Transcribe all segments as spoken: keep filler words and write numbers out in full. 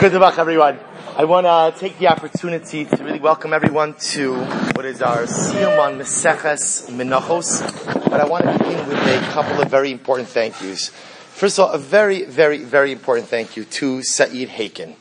Good Dabach, everyone. I want to take the opportunity to really welcome everyone to what is our Siyum on Meseches Menachos. But I want to begin with a couple of very important thank yous. First of all, a very, very, very important thank you to Saeed Haken.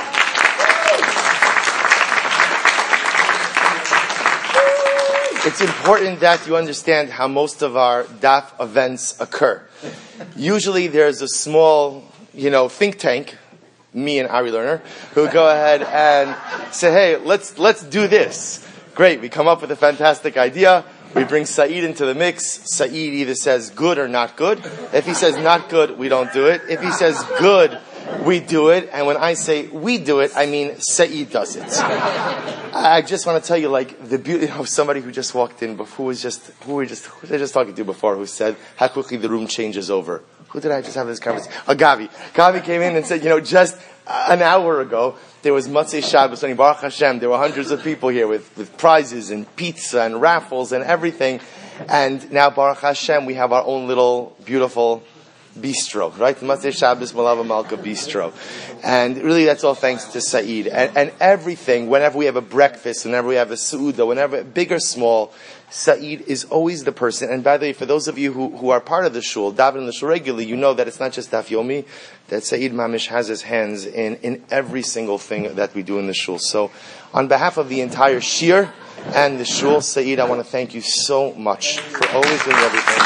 It's important that you understand how most of our D A F events occur. Usually there's a small, you know, think tank, me and Ari Lerner, who go ahead and say, hey, let's let's do this. Great, we come up with a fantastic idea. We bring Saeed into the mix. Saeed either says good or not good. If he says not good, we don't do it. If he says good, we do it. And when I say we do it, I mean Saeed does it. I just want to tell you, like, the beauty of somebody who just walked in, who was just, who were just, who was I just talking to before, who said how quickly the room changes over. Who did I just have this conversation? Oh, Gavi. Gavi came in and said, you know, just an hour ago, there was Motzei Shabbos, and Baruch Hashem, there were hundreds of people here with, with prizes and pizza and raffles and everything. And now, Baruch Hashem, we have our own little beautiful bistro, right? Motzei Shabbos Malava Malka bistro. And really, that's all thanks to Saeed. And, and everything, whenever we have a breakfast, whenever we have a su'uda, whenever, big or small, Saeed is always the person. And by the way, for those of you who, who are part of the shul, daven in the shul regularly, you know that it's not just Daf Yomi, that Saeed Mamish has his hands in, in every single thing that we do in the shul. So, on behalf of the entire shir and the shul, Saeed, I want to thank you so much for always doing everything.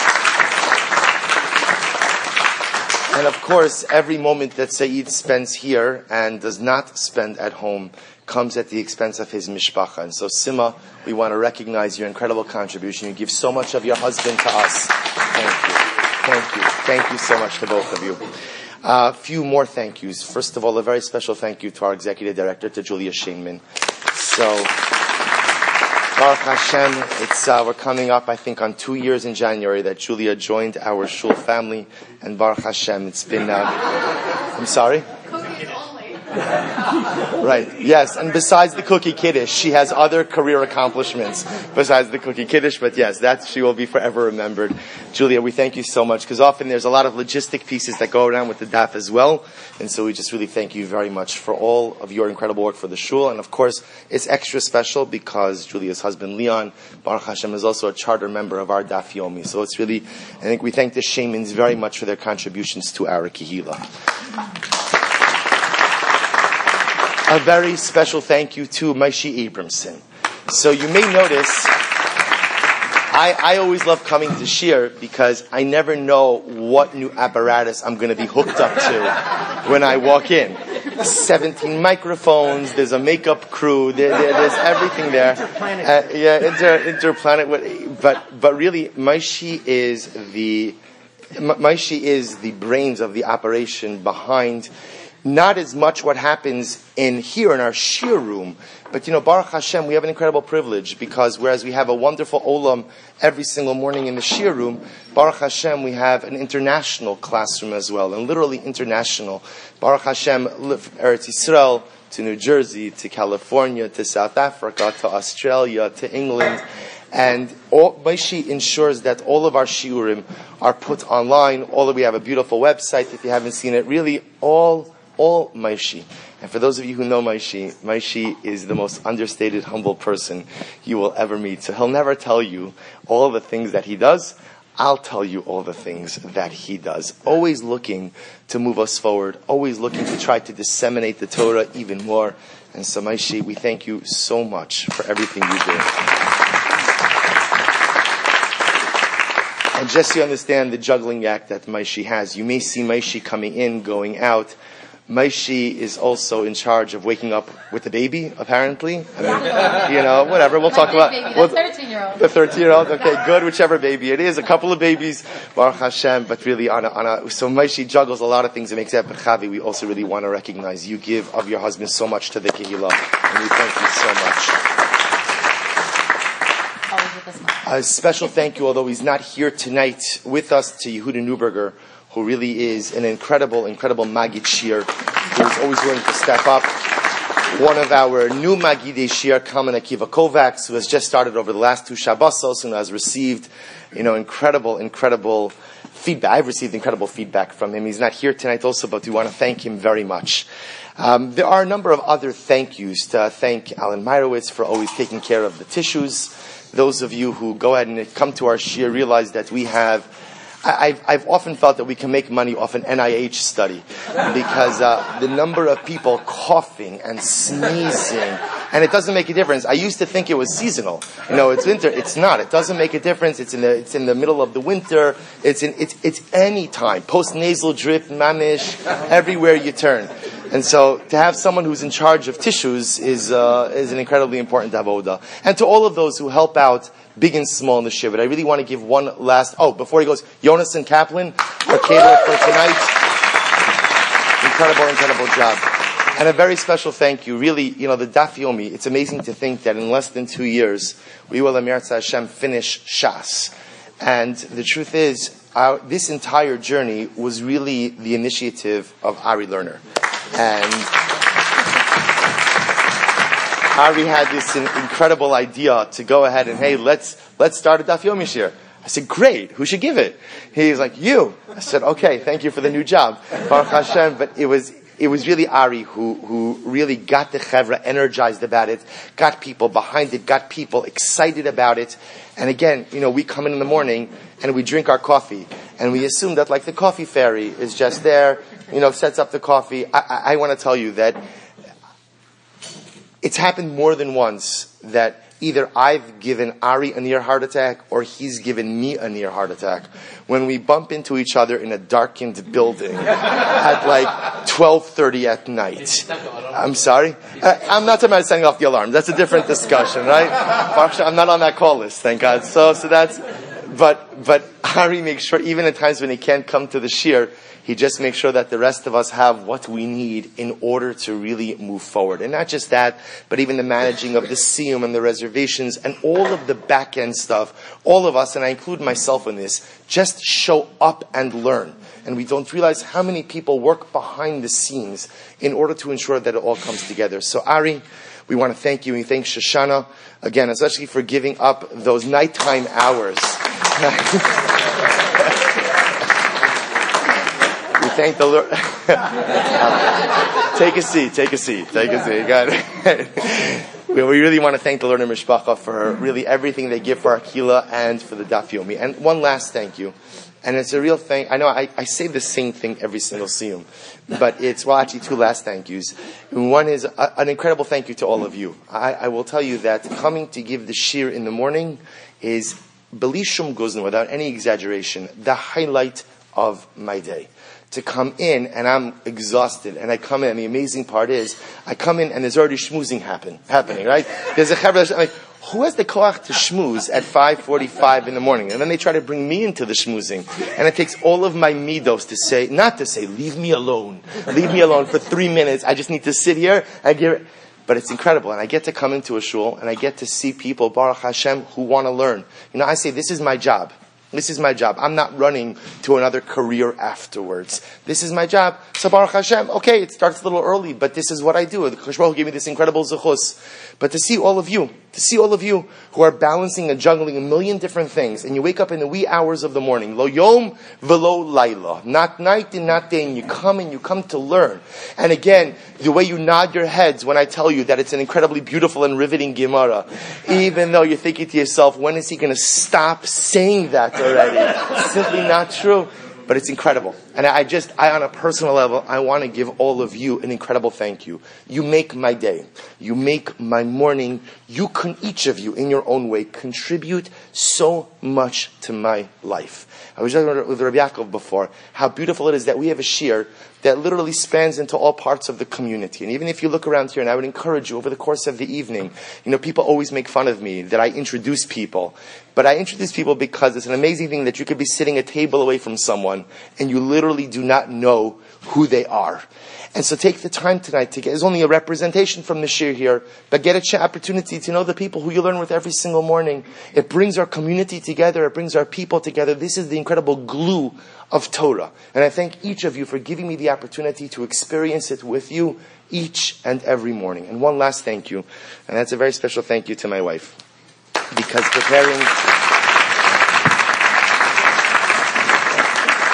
And of course, every moment that Saeed spends here and does not spend at home comes at the expense of his mishpacha. And so, Sima, we want to recognize your incredible contribution. You give so much of your husband to us. Thank you. Thank you. Thank you so much to both of you. A uh, few more thank yous. First of all, a very special thank you to our executive director, to Julia Shainman. So, Baruch Hashem, it's, uh, we're coming up, I think, on two years in January that Julia joined our shul family. And Baruch Hashem, it's been, uh, I'm sorry? Right, yes, and besides the cookie kiddush, she has other career accomplishments besides the cookie kiddush, but yes, that she will be forever remembered. Julia, we thank you so much, because often there's a lot of logistic pieces that go around with the D A F as well, and so we just really thank you very much for all of your incredible work for the shul, and of course, it's extra special because Julia's husband, Leon, Baruch Hashem, is also a charter member of our Daf Yomi, so it's really, I think we thank the Shaimans very much for their contributions to our Kehillah. A very special thank you to Maishi Abramson. So you may notice, I, I always love coming to Shir because I never know what new apparatus I'm going to be hooked up to when I walk in. seventeen microphones, there's a makeup crew, there, there, there's everything there. Uh, yeah, inter, interplanet. But, but really, Maishi is the, Maishi is the brains of the operation behind not as much what happens in here in our shir room, but you know, Baruch Hashem, we have an incredible privilege because whereas we have a wonderful olam every single morning in the shir room, Baruch Hashem, we have an international classroom as well, and literally international. Baruch Hashem, Eretz Yisrael, to New Jersey, to California, to South Africa, to Australia, to England. And all, Maishi ensures that all of our shiurim are put online. All of, we have a beautiful website, if you haven't seen it, really all All Maishi. And for those of you who know Maishi, Maishi is the most understated, humble person you will ever meet. So he'll never tell you all the things that he does. I'll tell you all the things that he does. Always looking to move us forward. Always looking to try to disseminate the Torah even more. And so Maishi, we thank you so much for everything you do. And just so you understand the juggling act that Maishi has, you may see Maishi coming in, going out. Maishi is also in charge of waking up with the baby, apparently. I mean, you know, whatever. We'll talk about baby, we'll, the thirteen-year-old. The thirteen-year-old. Okay, good. Whichever baby it is, a couple of babies, Baruch Hashem. But really, on a, on a so Maishi juggles a lot of things and makes that. But Chavi, we also really want to recognize you give of your husband so much to the Kehillah, and we thank you so much. A special thank you, although he's not here tonight with us, to Yehuda Neuberger, who really is an incredible, incredible Magid Shir, who is always willing to step up. One of our new Magidei Shir, Kalman Akiva Kovacs, who has just started over the last two Shabbosos and has received, you know, incredible, incredible feedback. I've received incredible feedback from him. He's not here tonight also, but we want to thank him very much. Um, there are a number of other thank yous. To thank Alan Meyerowitz for always taking care of the tissues. Those of you who go ahead and come to our shir realize that we have, I, I've, I've often felt that we can make money off an N I H study because uh, the number of people coughing and sneezing, and it doesn't make a difference. I used to think it was seasonal. You know, it's winter. It's not. It doesn't make a difference. It's in the, it's in the middle of the winter. It's in, it's, it's any time. Post-nasal drip, mamish, everywhere you turn. And so to have someone who's in charge of tissues is uh, is an incredibly important avoda. And to all of those who help out, big and small in the shiva, I really want to give one last, oh, before he goes, Jonas and Kaplan, our caterer for tonight. Incredible, incredible job. And a very special thank you. Really, you know, the Daf Yomi, it's amazing to think that in less than two years, we will, Amir Hashem, finish Shas. And the truth is, our, this entire journey was really the initiative of Ari Lerner. And Ari had this incredible idea to go ahead and, hey, let's let's start a Daf Yomi shir. I said, great, who should give it? He's like, you. I said, okay, thank you for the new job. Baruch Hashem. But it was it was really Ari who who really got the chevra energized about it, got people behind it, got people excited about it. And again, you know, we come in in the morning and we drink our coffee, and we assume that like the coffee fairy is just there, you know, sets up the coffee. I, I, I want to tell you that it's happened more than once that either I've given Ari a near heart attack or he's given me a near heart attack when we bump into each other in a darkened building at like twelve thirty at night. I'm sorry? Uh, I'm not talking about setting off the alarm. That's a different discussion, right? I'm not on that call list, thank God. So, so that's, but, but Ari makes sure, even at times when he can't come to the shir, he just makes sure that the rest of us have what we need in order to really move forward. And not just that, but even the managing of the siyum and the reservations and all of the back end stuff. All of us, and I include myself in this, just show up and learn. And we don't realize how many people work behind the scenes in order to ensure that it all comes together. So Ari, we want to thank you. We thank Shoshana, again, especially for giving up those nighttime hours. We thank the Lord. Take a seat, take a seat, take a seat. Got it. We really want to thank the Lerner Mishpacha for really everything they give for our Kila and for the Daf Yomi. And one last thank you. And it's a real thing. I know I, I say the same thing every single siyum, but it's, well, actually two last thank yous. One is a, an incredible thank you to all of you. I, I will tell you that coming to give the shir in the morning is, beli shum guzn, without any exaggeration, the highlight of my day. To come in and I'm exhausted, and I come in and the amazing part is I come in and there's already schmoozing happen, happening, right? There's a chevra, I'm like, who has the koach to schmooze at five forty-five in the morning? And then they try to bring me into the schmoozing. And it takes all of my midos to say, not to say, leave me alone. Leave me alone for three minutes. I just need to sit here and give it. But it's incredible. And I get to come into a shul and I get to see people, Baruch Hashem, who want to learn. You know, I say, this is my job. This is my job. I'm not running to another career afterwards. This is my job. So Baruch Hashem, okay, it starts a little early, but this is what I do. The Kodesh Baruch Hu gave me this incredible zechus. But to see all of you, to see all of you who are balancing and juggling a million different things, and you wake up in the wee hours of the morning, lo yom velo laila, not night and not day, and you come and you come to learn. And again, the way you nod your heads when I tell you that it's an incredibly beautiful and riveting Gemara, even though you're thinking to yourself, when is he going to stop saying that already? It's simply not true. But it's incredible. And I just, I on a personal level, I want to give all of you an incredible thank you. You make my day. You make my morning. You can, each of you, in your own way, contribute so much to my life. I was talking with Rabbi Yaakov before, how beautiful it is that we have a shir that literally spans into all parts of the community. And even if you look around here, and I would encourage you over the course of the evening, you know, people always make fun of me that I introduce people. But I introduce people because it's an amazing thing that you could be sitting a table away from someone and you literally do not know who they are. And so take the time tonight to get, there's only a representation from the shir here, but get an opportunity to know the people who you learn with every single morning. It brings our community together. It brings our people together. This is the incredible glue of Torah. And I thank each of you for giving me the opportunity to experience it with you each and every morning. And one last thank you, and that's a very special thank you to my wife. Because preparing...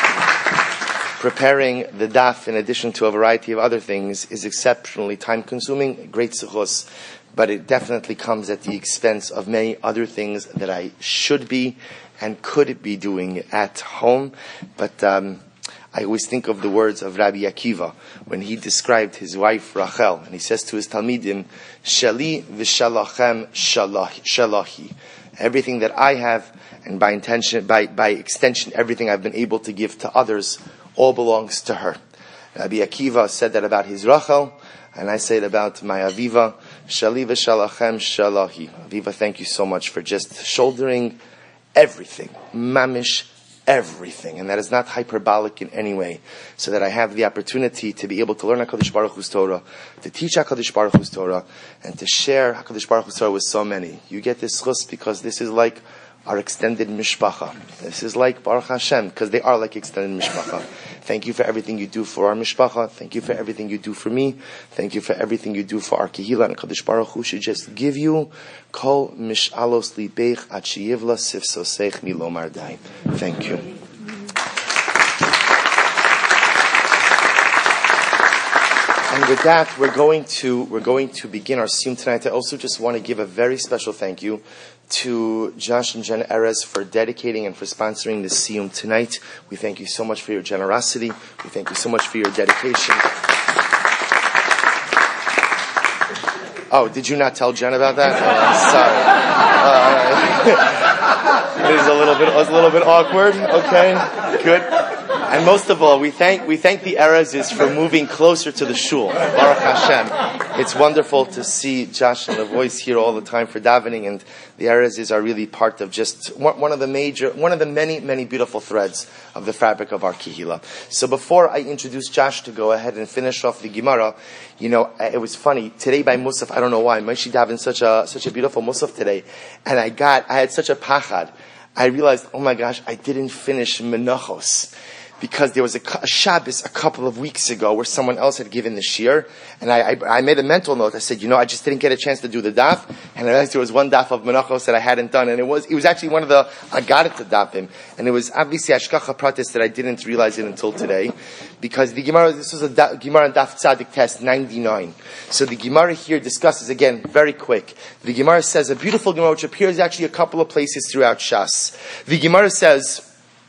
preparing the daf, in addition to a variety of other things, is exceptionally time-consuming, great suchos, but it definitely comes at the expense of many other things that I should be and could be doing at home. But um, I always think of the words of Rabbi Akiva when he described his wife Rachel, and he says to his Talmidim, Shali v'shalachem shalahi. Everything that I have, and by intention, by, by extension, everything I've been able to give to others, all belongs to her. Rabbi Akiva said that about his Rachel, and I say it about my Aviva, Shali v'shalachem shalahi. Aviva, thank you so much for just shouldering everything, mamish everything, and that is not hyperbolic in any way, so that I have the opportunity to be able to learn HaKadosh Baruch Hu's Torah, to teach HaKadosh Baruch Hu's Torah, and to share HaKadosh Baruch Hu's Torah with so many. You get this chus because this is like our extended mishpacha. This is like Baruch Hashem, because they are like extended mishpacha. Thank you for everything you do for our mishpacha. Thank you for everything you do for me. Thank you for everything you do for our kehila. And HaKadosh Baruch Hu should just give you kol mishalos libeich ad sheyivla sifsoseich milomar dai. Thank you. And with that, we're going to we're going to begin our siyum tonight. I also just want to give a very special thank you to Josh and Jen Erez for dedicating and for sponsoring this siyum tonight. We thank you so much for your generosity. We thank you so much for your dedication. Oh, did you not tell Jen about that? Oh, sorry. Uh, it is a little bit it was a little bit awkward. Okay, good. And most of all, we thank we thank the Erezes for moving closer to the shul. Baruch Hashem. It's wonderful to see Josh and the voice here all the time for davening, and the Erezes are really part of just one of the major, one of the many, many beautiful threads of the fabric of our kehila. So before I introduce Josh to go ahead and finish off the Gemara, you know, it was funny today by Musaf. I don't know why Moshe davened such a such a beautiful Musaf today, and I got I had such a pachad. I realized, oh my gosh, I didn't finish Menachos. Because there was a, a Shabbos a couple of weeks ago where someone else had given the shir, and I, I, I made a mental note. I said, you know, I just didn't get a chance to do the daf, and I realized there was one daf of Menachos that I hadn't done, and it was it was actually one of the I got it to dafim, and it was obviously Ashkacha Pratis that I didn't realize it until today, because the Gemara this was a da, Gemara and Daf Tzadik test ninety-nine. So the Gemara here discusses again very quick. The Gemara says a beautiful Gemara which appears actually a couple of places throughout Shas. The Gemara says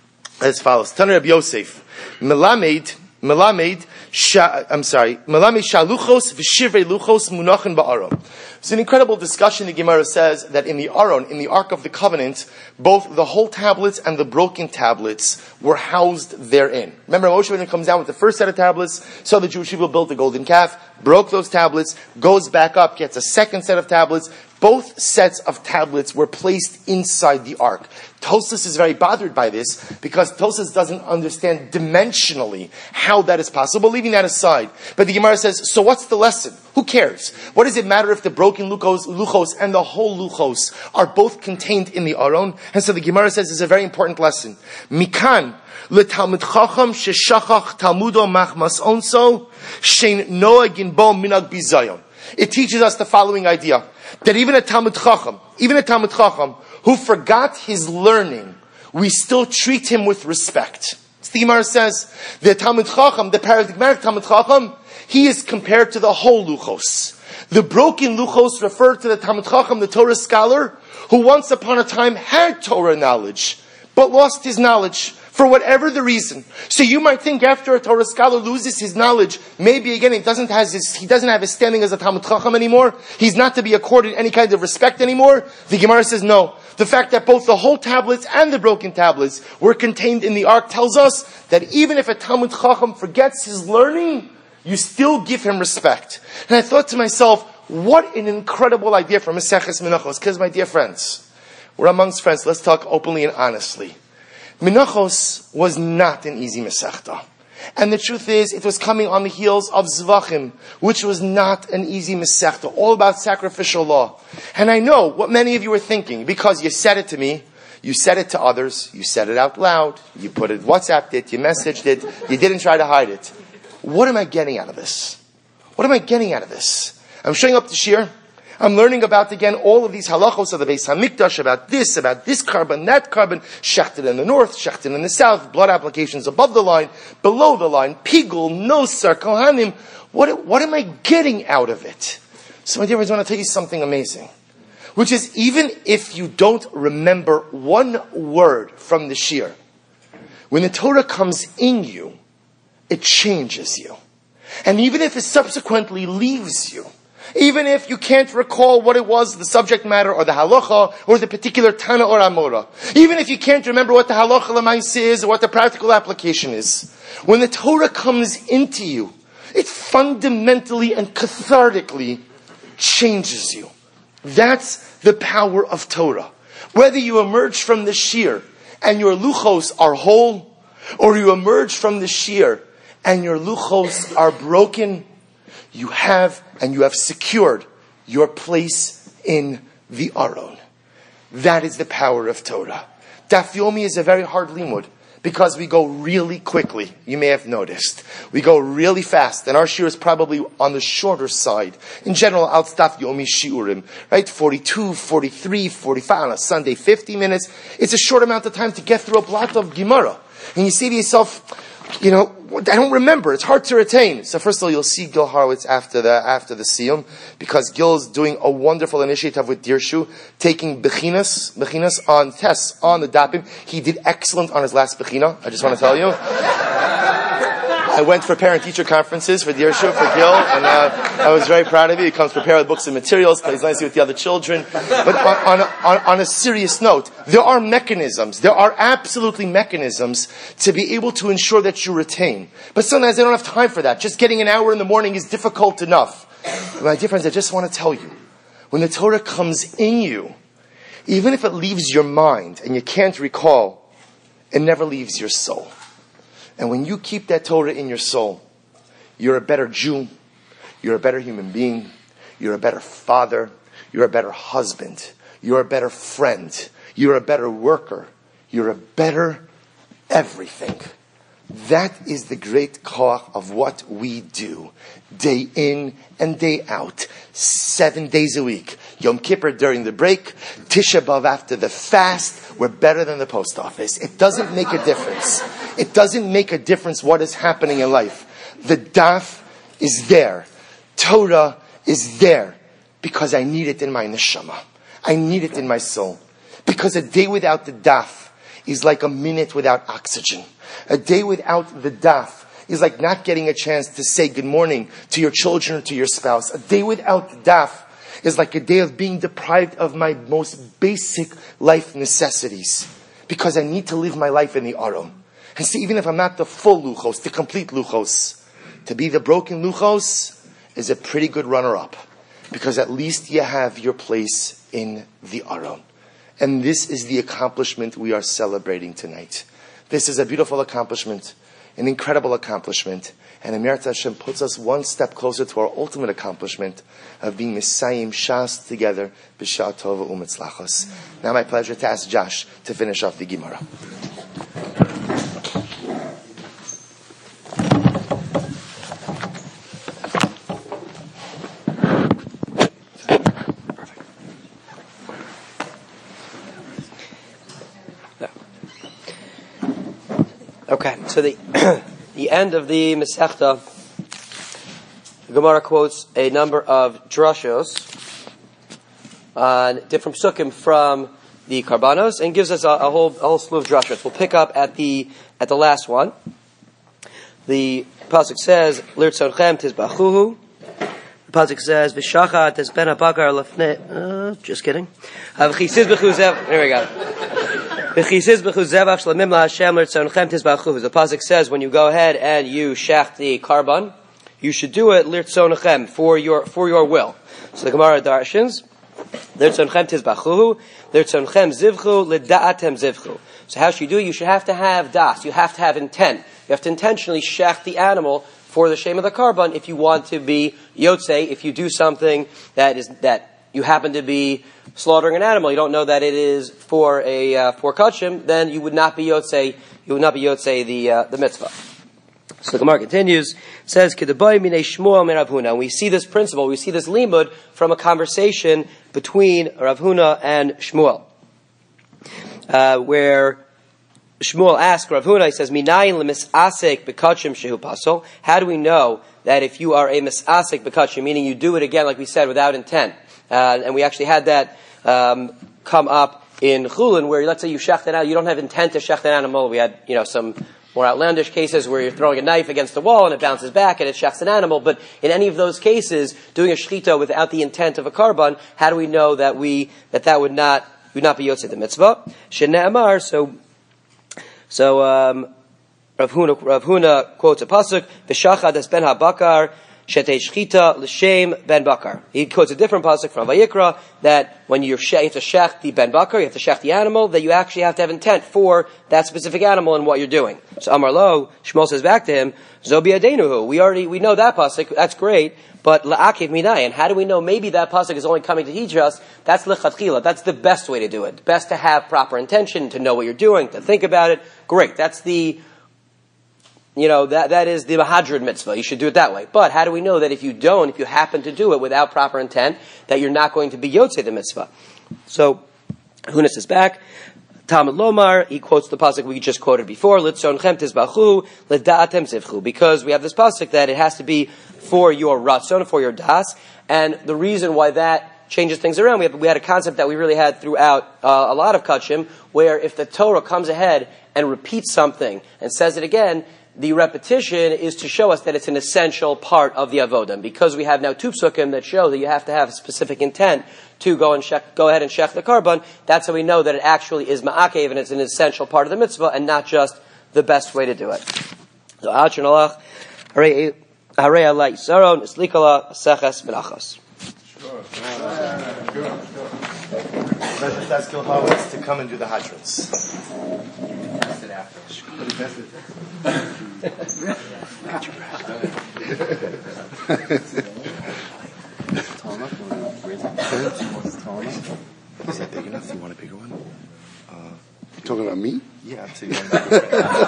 as follows: Tanur Reb Yosef, Melamed, Melamed, Sha, I'm sorry, Melamed Shaluchos v'Shivrei Luchos Munachin ba'Aron. It's an incredible discussion. The Gemara says that in the Aron, in the Ark of the Covenant, both the whole tablets and the broken tablets were housed therein. Remember, Moshe when he comes down with the first set of tablets, so the Jewish people built the golden calf, broke those tablets, goes back up, gets a second set of tablets. Both sets of tablets were placed inside the ark. Tosas is very bothered by this because Tosas doesn't understand dimensionally how that is possible, leaving that aside. But the Gemara says, so what's the lesson? Who cares? What does it matter if the broken luchos, luchos and the whole luchos are both contained in the Aron? And so the Gemara says it's a very important lesson. Mikan leTalmid Chacham sheshachach Talmudo machmas onso shein noagin bo minag bizayon. It teaches us the following idea. That even a Talmid Chacham, even a Talmid Chacham who forgot his learning, we still treat him with respect. The Gemara says, the Talmid Chacham, the paradigmatic Talmid Chacham, he is compared to the whole Luchos. The broken Luchos refer to the Talmid Chacham, the Torah scholar, who once upon a time had Torah knowledge, but lost his knowledge. For whatever the reason. So you might think after a Torah scholar loses his knowledge, maybe again he doesn't have his, he doesn't have his standing as a Talmid Chacham anymore. He's not to be accorded any kind of respect anymore. The Gemara says no. The fact that both the whole tablets and the broken tablets were contained in the ark tells us that even if a Talmid Chacham forgets his learning, you still give him respect. And I thought to myself, what an incredible idea for Maseches Menachos. Because my dear friends, we're amongst friends. Let's talk openly and honestly. Menachos was not an easy Masechta. And the truth is, it was coming on the heels of Zvachim, which was not an easy Masechta, all about sacrificial law. And I know what many of you are thinking, because you said it to me, you said it to others, you said it out loud, you put it, WhatsApped it, you messaged it, you didn't try to hide it. What am I getting out of this? What am I getting out of this? I'm showing up to Shir, I'm learning about, again, all of these halachos of the Beis Hamikdash, about this, about this carbon, that carbon, shechted in the north, shechted in the south, blood applications above the line, below the line, pigul, nosar, kohanim. What, what am I getting out of it? So my dear friends, I want to tell you something amazing, which is, even if you don't remember one word from the shir, when the Torah comes in you, it changes you. And even if it subsequently leaves you, even if you can't recall what it was, the subject matter, or the halacha, or the particular tana or amora, even if you can't remember what the halacha l'maisa is, or what the practical application is, when the Torah comes into you, it fundamentally and cathartically changes you. That's the power of Torah. Whether you emerge from the shir and your luchos are whole, or you emerge from the shir and your luchos are broken, you have and you have secured your place in the Aron. That is the power of Torah. Daf Yomi is a very hard limud because we go really quickly. You may have noticed. We go really fast, and our shiur is probably on the shorter side. In general, out Daf Yomi shiurim, right? forty-two, forty-three, forty-five, on a Sunday, fifty minutes. It's a short amount of time to get through a blot of Gemara. And you say to yourself, you know, I don't remember. It's hard to retain. So first of all, you'll see Gil Horowitz after the after the siyum, because Gil's doing a wonderful initiative with Dirshu, taking bechinas, bechinas on tests on the dapim. He did excellent on his last bechina. I just want to tell you. I went for parent-teacher conferences for Dirshu, for Gil, and uh, I was very proud of you. He comes prepared with books and materials, plays nicely with the other children. But on, on, on, on a serious note, there are mechanisms, there are absolutely mechanisms to be able to ensure that you retain. But sometimes I don't have time for that. Just getting an hour in the morning is difficult enough. But my dear friends, I just want to tell you, when the Torah comes in you, even if it leaves your mind and you can't recall, it never leaves your soul. And when you keep that Torah in your soul, you're a better Jew, you're a better human being, you're a better father, you're a better husband, you're a better friend, you're a better worker, you're a better everything. That is the great koach of what we do, day in and day out, seven days a week. Yom Kippur during the break, Tisha B'Av after the fast. We're better than the post office. It doesn't make a difference. It doesn't make a difference what is happening in life. The daf is there. Torah is there because I need it in my neshama. I need it in my soul. Because a day without the daf is like a minute without oxygen. A day without the daf is like not getting a chance to say good morning to your children or to your spouse. A day without the daf is like a day of being deprived of my most basic life necessities. Because I need to live my life in the Aron. And see, even if I'm not the full luchos, the complete luchos, to be the broken luchos is a pretty good runner-up. Because at least you have your place in the Aron. And this is the accomplishment we are celebrating tonight. This is a beautiful accomplishment, an incredible accomplishment. And Emirat Hashem puts us one step closer to our ultimate accomplishment of being Messiahim Shas together, B'Shah Tova U'Mitzlachos. Now my pleasure to ask Josh to finish off the Gemara. Okay, so the the end of the Masechta, the Gemara quotes a number of drashos on different psukim from the Karbanos and gives us a, a whole a whole slew of drashos. We'll pick up at the at the last one. The pasuk says, "Lirtzonchem tizbachuhu." The pasuk says, "V'shachat tizben habakar lefnei." Uh, just kidding. There we go. The pasuk says when you go ahead and you shech the karban, you should do it lirtzonechem, for your for your will. So the Gemara darshins lirtzonechem tizbachuhu, lirtzonechem zivchu, lida'atem zivchu. So how should you do it? You should have to have das. You have to have intent. You have to intentionally shech the animal for the shame of the karban. If you want to be yotzei, if you do something that is that you happen to be slaughtering an animal, you don't know that it is for a uh, for kachim, then you would not be yotzei. You would not be yotzei the uh, the mitzvah. So the Gemara continues, says, Kedabai minei Shmuel min Rav Huna. And we see this principle, we see this limud from a conversation between Rav Huna and Shmuel, uh, where Shmuel asks Rav Huna, he says, Minayin lemisasek bekachim shehu pasol. How do we know that if you are a misasek bekachim, meaning you do it again, like we said, without intent? Uh, and we actually had that um, come up in Chulin, where let's say you shecht an animal, you don't have intent to shecht an animal. We had, you know, some more outlandish cases where you're throwing a knife against the wall and it bounces back and it shechts an animal. But in any of those cases, doing a shechita without the intent of a karban, how do we know that we that that would not would not be yotzei the mitzvah? Shene'amar, so. So, um, Rav Huna, Rav Huna quotes a pasuk, V'shachad es ben ha-bakar, shetei shchita l'shem ben bakar. He quotes a different pasuk from Vayikra, that when you're she- you have to shech the ben bakar, you have to shech the animal, that you actually have to have intent for that specific animal and what you're doing. So Amar Lo, Shmuel says back to him, Zo bi'adenuhu. We already, we know that pasuk, that's great, but la'akev minayin. How do we know maybe that pasuk is only coming to teach us? That's lechatchila. That's the best way to do it. Best to have proper intention, to know what you're doing, to think about it. Great. That's the, you know, that, that is the Mahadrid mitzvah. You should do it that way. But how do we know that if you don't, if you happen to do it without proper intent, that you're not going to be yotzei the mitzvah? So, Huna says back, Talmud Lomar, he quotes the pasuk we just quoted before, Litzonchem tizbachu, L'da'atem zivchu, because we have this pasuk that it has to be for your ratzon, for your das, and the reason why that changes things around. We, have, we had a concept that we really had throughout uh, a lot of kachim, where if the Torah comes ahead and repeats something and says it again, the repetition is to show us that it's an essential part of the avodah. Because we have now two psukim that show that you have to have a specific intent to go and shech, go ahead and shech the karban, that's how we know that it actually is ma'akev and it's an essential part of the mitzvah and not just the best way to do it. So, Ha'achin alach, harei alai saron, islikala, seches, menachos. Let's ask Gilhowitz to come and do the hadrons. Test it after. Tall enough? You want to raise it? Tall enough? Is that big enough? Do you want a bigger one? Uh, You talking about me? yeah, so you want a bigger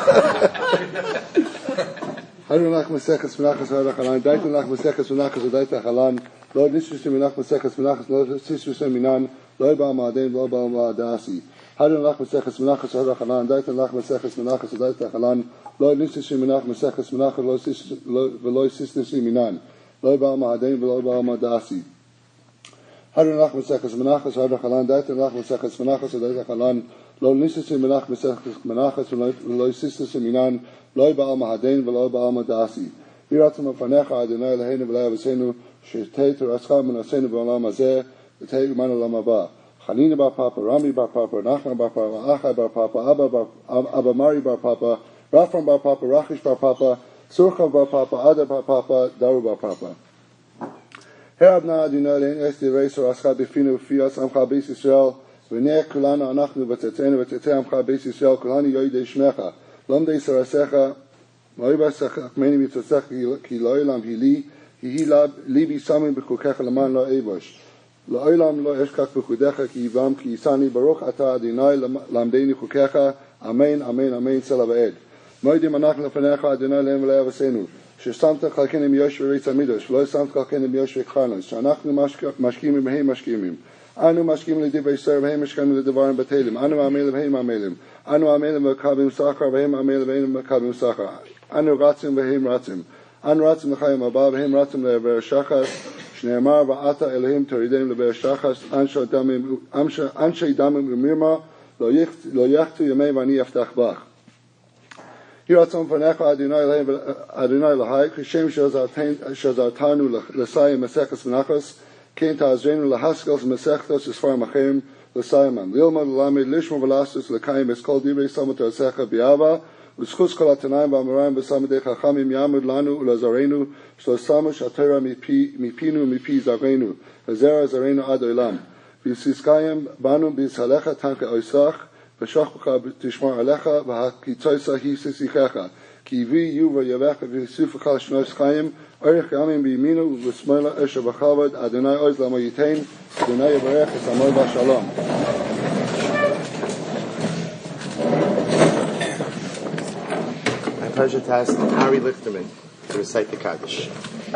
one. Hadron lach meseches menachas hadach halan. Daitan lach meseches menachas adaita halan. Lo nishvishim menach meseches menachas lo nishvishim minan. Lo ba ma'adein lo ba ma'adasi. Hadron lach meseches menachas hadach halan. Daitan lach meseches menachas adaita halan. Lo nishvishim menach meseches menachas lo nishvishim minan. Lo ba ma'adein lo ba ma'adasi. Hadron lach meseches menachas hadach halan. Daitan lach meseches menachas adaita halan. Lo nishvishim menach meseches menachas lo nishvishim minan. Loi ba'al mahadein v'loi ba'al madasi. Hiratzim afanecha Adonai Eloheinu v'lei avosenu shetei torascha menasenu b'olam hazeh v'tei uman olam haba. Chanina bar papa, Rami bar papa, Nachman bar papa, Achai bar papa, Abba bar Abba Mari bar papa, Rafram bar papa, Rachish bar papa, Surcha bar papa, Ada bar papa, Daru bar papa. Herabna Adonai Eloheinu es divrei torascha b'finu v'fiyas amcha beis Yisrael v'nei kulanu anachnu v'tetzenu v'tetzei amcha beis Yisrael kulanu yoidei shmecha. Lomdei sarasecha, moibasecha, meni mitzasech ki lo'ilam hili, hihi libi samin b'chukecha leman lo evosh. Lo'ilam lo eshkach b'chudecha ki yivam ki yisani baruch ata Adonai lamdeini chukecha, amen, amen, amen, sela v'ed. Moidim anach lefanecha Adonai lehem v'lei avosenu, shesamta chalkenim yosh v'reitz amidosh, lo samta chalkenim yosh v'kharnos, she'anachnu mashkimim v'hem mashkimim. Anu mashkim l'divrei Yisrael v'hem mashkim l'divarim b'telim. Anu amelim v'hem amelim. Anu amelim v'kabim sachar v'hem amelim v'hem v'kabim sachar. Anu ratzim v'hem ratzim. Anu ratzim l'chayim haba v'hem ratzim l'ber shachas. Shne'emar v'ata Elohim torideim l'ber shachas. Anshe damim u'mirma lo yachtu yamei v'ani yaftach bach. Hiratzim v'necha Adonai l'hai k'shem shazartanu l'sayim mesechas v'nachos. Kein ta'azrenu lahaskos mesechtos esfar machem l'sayman. Lilma l'lamed lishma v'lastus l'kayim eskol divrei samat ha'secha bi'ava u'schus kol ha'tanayim v'amarayim v'samadei chachamim yamud lanu u'lazarenu shlosamu shatera mipinu mipi zarenu v'zera zarenu ad olam v'siskayim banu b'yishalecha tanke oisach v'shachbucha tishmar alecha v'hakitzoisa hi sisichecha ki vi yu v'yavecha v'yisufecha shnos chayim Orich Yamim b'yiminu v'smoila esher b'chavod Adonai oz lamo yitein Adonai yavarech v'samoy v'shalom. I pleasure to ask Ari Lichterman to recite the Kaddish.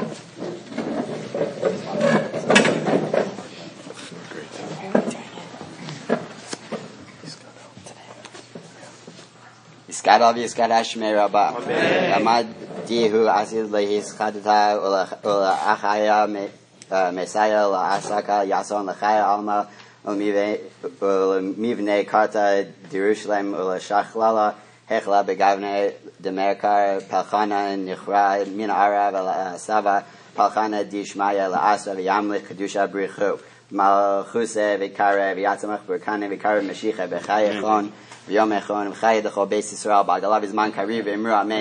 Yiskadav Yiskadash Merabah. Amad Dihu Asid Lehis Khadata Ula Achaya Messiah La Asaka Yason Lachaya Alma Mivne Karta Jerusalem Ula Shachlala Hechla Begavne Demerkar Palchana Nichra Min Arav Sava Palchana Dishmaya La Asa Yamlich Kedusha Brichu Malchuse Vikare Vyatamach Burkane Vikare Meshicha Bechayechon Yom Echon V'Chayed L'Chol Beis Yisrael B'Agalav Izman Kariv V'Emru Amen.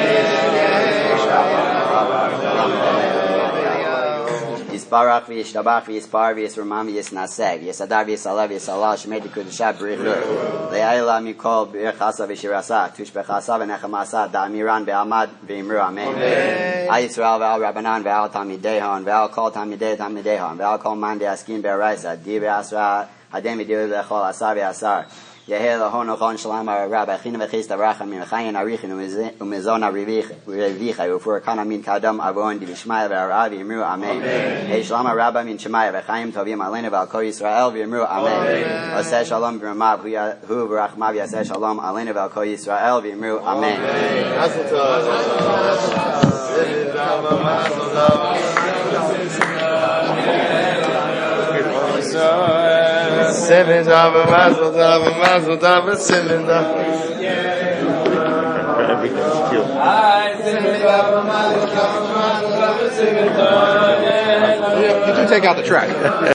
Yisbarach V'Yishtabach V'Yispar V'Yisramam V'Yisnaseg Yisadar V'Yisalav V'Yisalal Shemei D'Kudusha B'Richu Le'ayla Mikol B'Yirchasa V'Shirasa Tush B'Chasa V'Nechamasa Da'amiran V'Amad V'Emru Amen. Al Yisrael V'Al Rabbanan V'Al Tamidehon V'Al Kol Tamidei Tamidehon V'Al Kol Man De'askin Be'Araisa Di V'Asra Hadem V'Diu V'Chol Asar V'Asar Yehel Hon Ochon Shalom Rabbi China V'Chista Rachamim V'Chayin Arichin U'Mizona Revicha U'Fur Kana Min Kadam Avon D'Vishmaya V'Arav V'Yemru Amen. Hey Shalom Rabbi Min Shemaya V'Chaim Tovim Aleinu V'Al Kol Yisrael V'Yemru Amen. Oseh Shalom V'Ramav Hu V'Rachmav Yaseh Shalom Aleinu V'Al Kol Yisrael V'Yemru Amen. Seven of a mazel tov, a mazel tov, a seven of everything's cute. You do take out the track.